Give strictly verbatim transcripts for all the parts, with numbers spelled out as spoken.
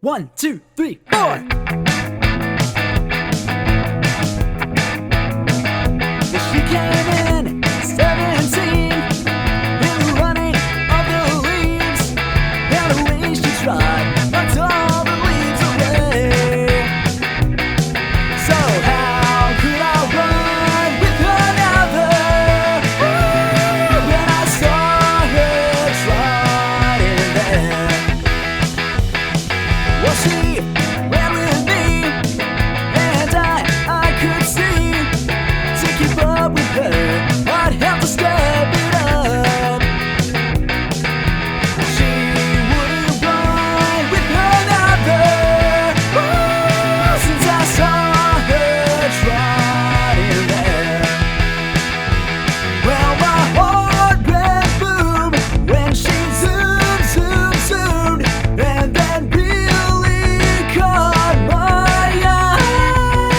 One, two, three, four. She came in seventeen, in the running of the leaves, and the way she tried knocked all the leaves away. So how could I run with another when I saw her trotting there? Well, she ran with me, and I, I could see. To keep up with her, I'd have to step it up. She wouldn't run with another, ooh, since I saw her trotting there. Well, my heart went boom when she zoomed, zoomed, zoomed, and then really caught my eye.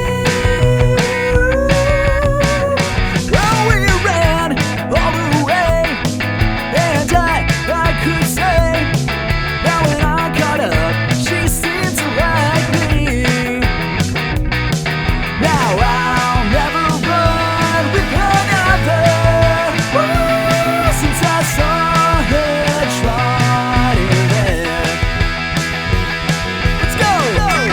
Well, we ran all the way, and I, I could say that when I caught up, she seemed to like me. Now I'll never run with another, ooh, since I saw her trotting there. Let's go!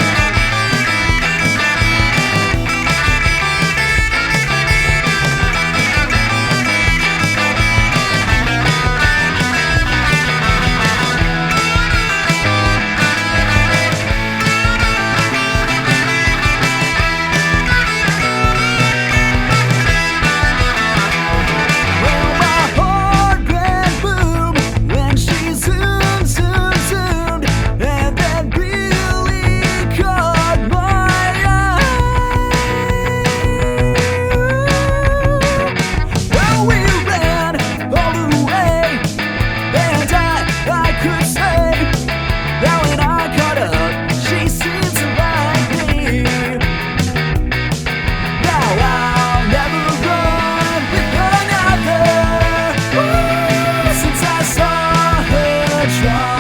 Well, my heart went boom when she zoomed, zoomed, zoomed, and then really caught my eye. Well, we ran all the way, and I, I could say that when I caught up, she seemed to like me. Now I'll never run with another, ooh, since I saw her try.